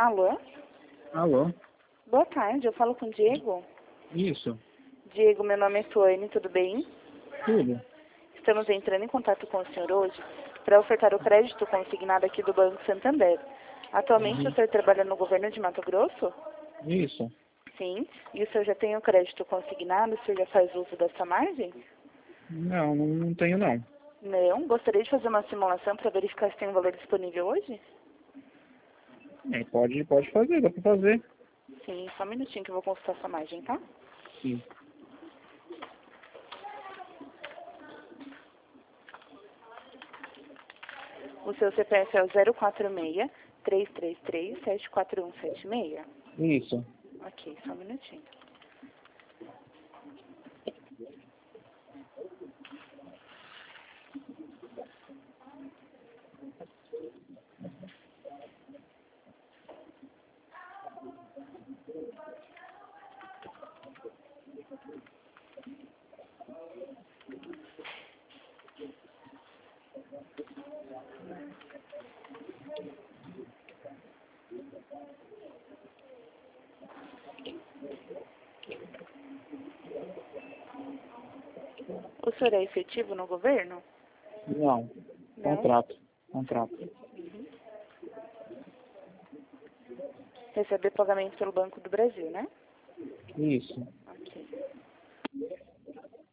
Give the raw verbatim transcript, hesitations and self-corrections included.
Alô? Alô? Boa tarde, eu falo com o Diego. Isso. Diego, meu nome é Tuane, tudo bem? Tudo. Estamos entrando em contato com o senhor hoje para ofertar o crédito consignado aqui do Banco Santander. Atualmente Uhum. o senhor trabalha no governo de Mato Grosso? Isso. Sim. E o senhor já tem o crédito consignado? O senhor já faz uso dessa margem? Não, não, não tenho não. Não. Gostaria de fazer uma simulação para verificar se tem um valor disponível hoje? É, pode, pode fazer, dá pra fazer. Sim, só um minutinho que eu vou consultar essa margem, tá? Sim. O seu C P F é o zero quatro seis, três três três, sete quatro um sete seis? Isso. Ok, só um minutinho. O senhor é efetivo no governo? Não. Não? Contrato. Contrato. Uhum. Receber pagamento pelo Banco do Brasil, né? Isso. Ok.